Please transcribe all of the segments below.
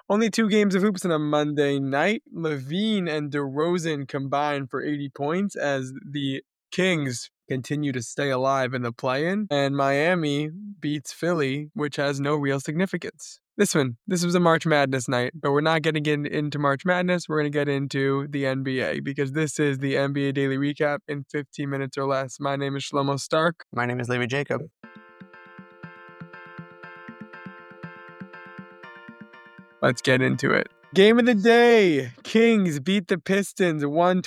Only 2 games of hoops on a Monday night. LaVine and DeRozan combined for 80 points as the Kings continue to stay alive in the play-in. And Miami beats Philly, which has no real significance. This was a March Madness night, but we're not getting into March Madness. We're going to get into the NBA because this is the NBA Daily Recap in 15 minutes or less. My name is Shlomo Stark. My name is Levi Jacob. Let's get into it. Game of the day. Kings beat the Pistons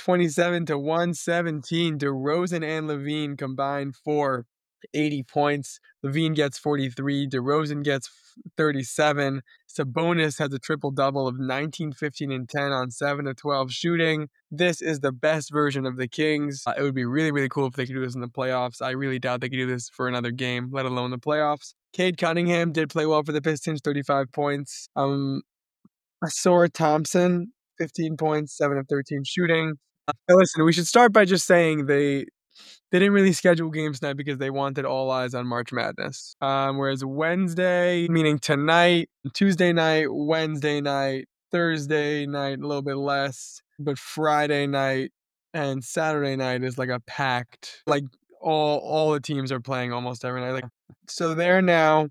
127-117. DeRozan and LaVine combined for 80 points. LaVine gets 43. DeRozan gets 37. Sabonis has a triple-double of 19, 15, and 10 on 7 of 12 shooting. This is the best version of the Kings. It would be really, really cool if they could do this in the playoffs. I really doubt they could do this for another game, let alone the playoffs. Cade Cunningham did play well for the Pistons, 35 points. Ausar Thompson, 15 points, 7 of 13 shooting. Listen, we should start by just saying they didn't really schedule games tonight because they wanted all eyes on March Madness. Whereas Wednesday, meaning tonight, Tuesday night, Wednesday night, Thursday night, a little bit less, but Friday night and Saturday night is like a packed, like all the teams are playing almost every night. So they're now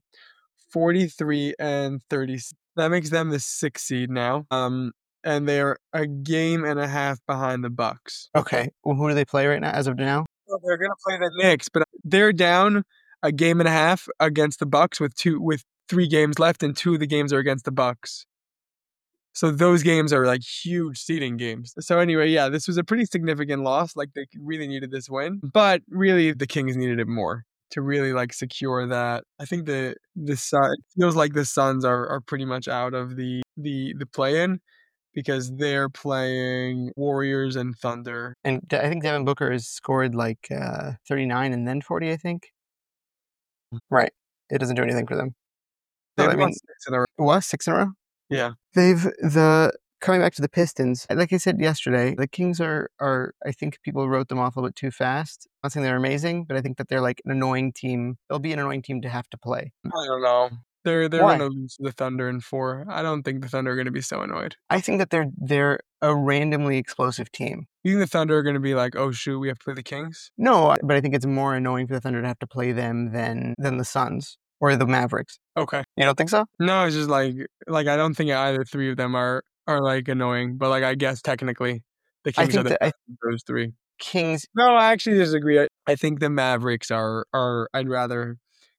43 and 30. That makes them the 6th seed now. And they're a game and a half behind the Bucks. Okay. Well, who do they play right now, as of now? Well, they're going to play the Knicks, but they're down a game and a half against the Bucks with 3 games left, and 2 of the games are against the Bucks. So those games are like huge seeding games. So anyway, yeah, this was a pretty significant loss. Like they really needed this win, but really the Kings needed it more to really like secure that. I think it feels like the Suns are pretty much out of the play-in because they're playing Warriors and Thunder. And I think Devin Booker has scored like 39 and then 40, I think. Right. It doesn't do anything for them. They've won 6 in a row. What? 6 in a row? Yeah. Coming back to the Pistons, like I said yesterday, the Kings are I think people wrote them off a little bit too fast. I'm not saying they're amazing, but I think that they're like an annoying team. They'll be an annoying team to have to play. I don't know. They're going to lose to the Thunder in 4. I don't think the Thunder are going to be so annoyed. I think that they're a randomly explosive team. You think the Thunder are going to be like, oh shoot, we have to play the Kings? No, but I think it's more annoying for the Thunder to have to play them than the Suns or the Mavericks. Okay. You don't think so? No, it's just like I don't think either 3 of them are like annoying, but like I guess technically the Kings are the best of those 3. Kings. No, I actually disagree. I think the Mavericks are I'd rather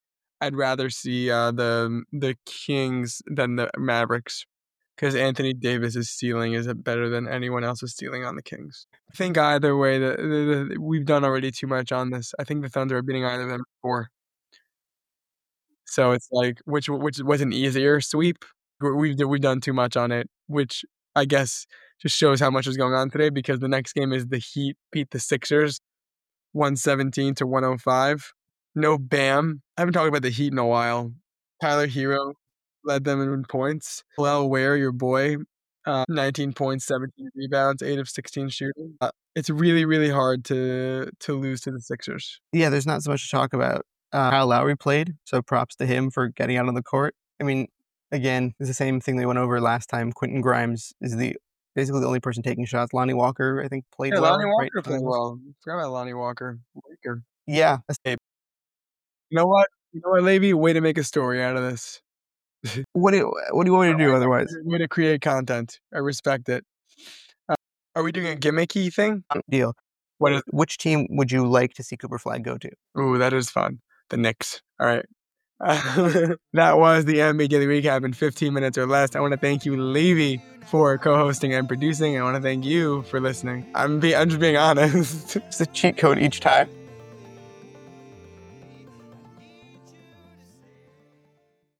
see the Kings than the Mavericks because Anthony Davis's ceiling is better than anyone else's ceiling on the Kings. I think either way we've done already too much on this. I think the Thunder are beating either of them before. So it's like which was an easier sweep. We've done too much on it, which I guess just shows how much is going on today because the next game is the Heat beat the Sixers 117-105. No Bam. I haven't talked about the Heat in a while. Tyler Hero led them in points. Well, Ware, your boy, 19 points, 17 rebounds, 8 of 16 shooting. It's really, really hard to lose to the Sixers. Yeah, there's not so much to talk about. Kyle Lowry played, so props to him for getting out on the court. I mean, again, it's the same thing they went over last time. Quentin Grimes is basically the only person taking shots. Lonnie Walker, I think, played well. Lonnie Walker played well. Forgot about Lonnie Walker. Yeah. You know what, Levi? Way to make a story out of this. What do you want me to do otherwise? Way to create content. I respect it. Are we doing a gimmicky thing? Deal. Which team would you like to see Cooper Flag go to? Ooh, that is fun. The Knicks. All right. That was the NBA Daily Recap in 15 minutes or less. I want to thank you, Levi, for co-hosting and producing. I want to thank you for listening. I'm just being honest. It's a cheat code each time.